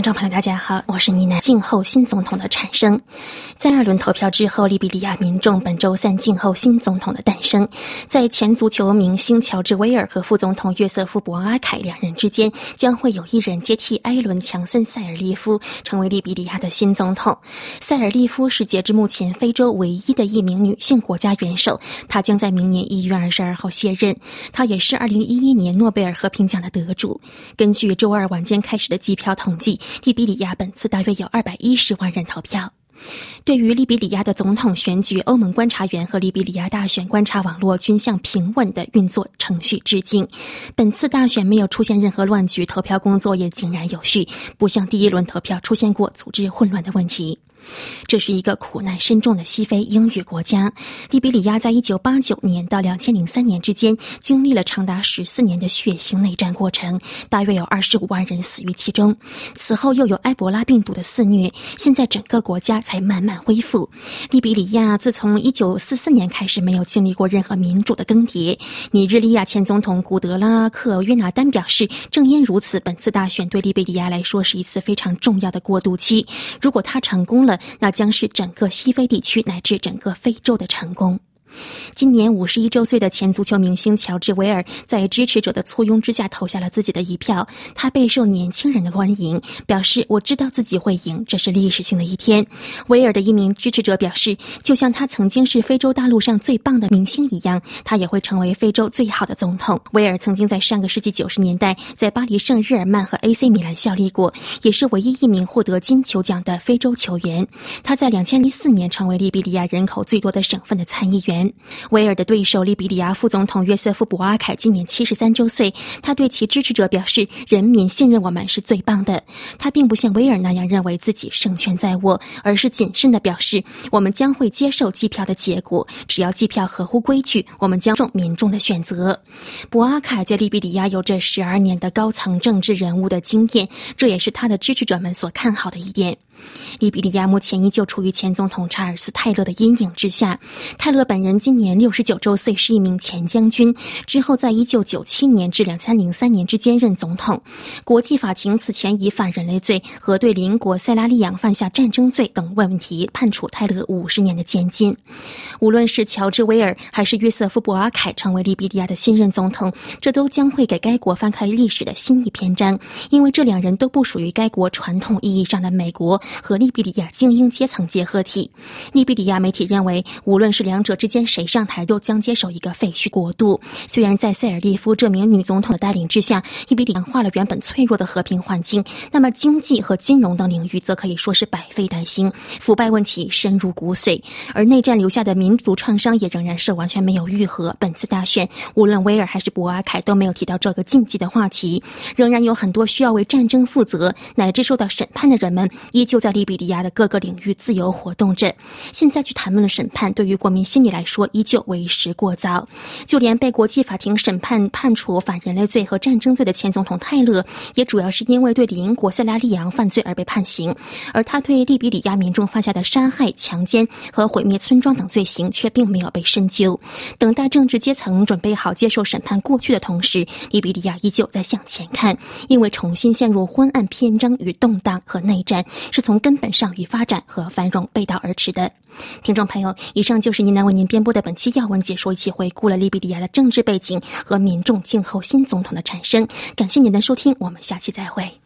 众朋友大家好，我是妮娜。静候新总统的产生。在2轮投票之后，利比里亚民众本周三静候新总统的诞生。在前足球明星乔治·威尔和副总统约瑟夫·博阿凯2人之间，将会有一人接替埃伦·强森·塞尔利夫成为利比里亚的新总统。塞尔利夫是截至目前非洲唯一的一名女性国家元首，她将在明年1月22号卸任。她也是2011年诺贝尔和平奖的得主。根据周二晚间开始的计票统计，利比里亚本次大约有210万人投票。对于利比里亚的总统选举，欧盟观察员和利比里亚大选观察网络均向平稳的运作程序致敬。本次大选没有出现任何乱局，投票工作也井然有序，不像第1轮投票出现过组织混乱的问题。这是一个苦难深重的西非英语国家。利比里亚在1989年到2003年之间经历了长达14年的血腥内战过程，大约有25万人死于其中。此后又有埃博拉病毒的肆虐，现在整个国家才慢慢恢复。利比里亚自从1944年开始没有经历过任何民主的更迭。尼日利亚前总统古德拉克·约拿丹表示，正因如此，本次大选对利比里亚来说是一次非常重要的过渡期。如果他成功了，那将是整个西非地区乃至整个非洲的成功。今年51周岁的前足球明星乔治·威尔在支持者的簇拥之下投下了自己的一票。他备受年轻人的欢迎，表示我知道自己会赢，这是历史性的一天。威尔的一名支持者表示，就像他曾经是非洲大陆上最棒的明星一样，他也会成为非洲最好的总统。威尔曾经在上个世纪90年代在巴黎圣日耳曼和 AC 米兰效力过，也是唯一一名获得金球奖的非洲球员。他在2014年成为利比里亚人口最多的省份的参议员。威尔的对手利比里亚副总统约瑟夫·博阿凯今年73周岁，他对其支持者表示，人民信任我们是最棒的。他并不像威尔那样认为自己胜券在握，而是谨慎地表示，我们将会接受计票的结果，只要计票合乎规矩，我们将尊重民众的选择。博阿凯在利比里亚有着12年的高层政治人物的经验，这也是他的支持者们所看好的一点。利比里亚目前依旧处于前总统查尔斯·泰勒的阴影之下。泰勒本人今年69周岁，是一名前将军，之后在1997年至2003年之间任总统。国际法庭此前以反人类罪和对邻国塞拉利昂犯下战争罪等问题判处泰勒50年的监禁。无论是乔治·威尔还是约瑟夫·博阿凯成为利比里亚的新任总统，这都将会给该国翻开历史的新一篇章，因为这2人都不属于该国传统意义上的美国和利比里亚精英阶层结合体。利比里亚媒体认为，无论是2者之间谁上台，都将接手一个废墟国度。虽然在塞尔利夫这名女总统的带领之下，利比里亚化了原本脆弱的和平环境，那么经济和金融等领域则可以说是百废待兴，腐败问题深入骨髓，而内战留下的民族创伤也仍然是完全没有愈合。本次大选，无论威尔还是博阿凯都没有提到这个禁忌的话题，仍然有很多需要为战争负责乃至受到审判的人们依旧在利比里亚的各个领域自由活动着。现在去谈论审判，对于国民心理来说依旧为时过早。就连被国际法庭审判判处反人类罪和战争罪的前总统泰勒，也主要是因为对邻国塞拉利昂犯罪而被判刑，而他对利比里亚民众犯下的杀害、强奸和毁灭村庄等罪行却并没有被深究。等待政治阶层准备好接受审判过去的同时，利比里亚依旧在向前看，因为重新陷入昏暗篇章与动荡和内战是从根本上与发展和繁荣背道而驰的。听众朋友，以上就是妮娜为您编播的本期要闻解说，一起回顾了利比里亚的政治背景和民众静候新总统的产生。感谢您的收听，我们下期再会。